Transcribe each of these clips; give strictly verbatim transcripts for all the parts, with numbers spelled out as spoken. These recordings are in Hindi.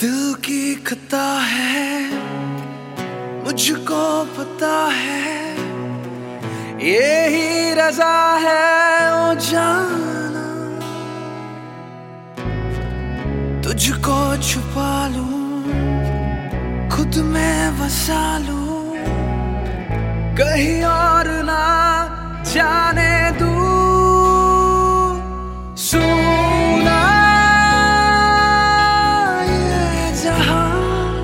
दिल की खता है, मुझको पता है, यही रजा है ओ जाना। तुझको छुपा लूं, खुद में बसा लूं, कहीं और ना जाने दूं। सुना ये जहां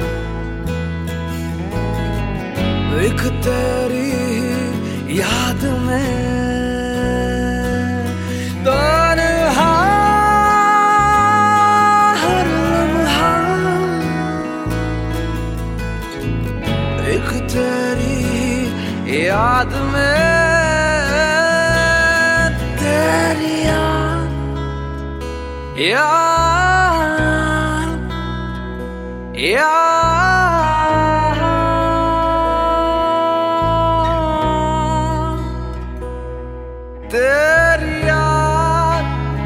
एक तेरी याद में तन्हा हर लम्हा, एक तेरी याद में तेरी याद याद याद तेरी याद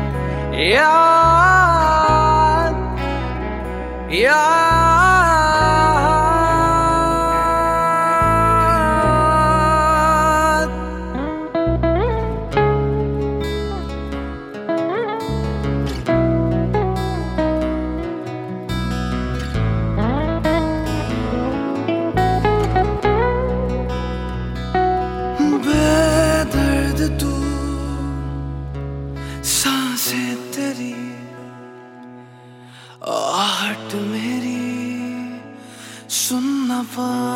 याद याद। बेदर्द तू, सांसें तेरी, आहट मेरी सुन ना पा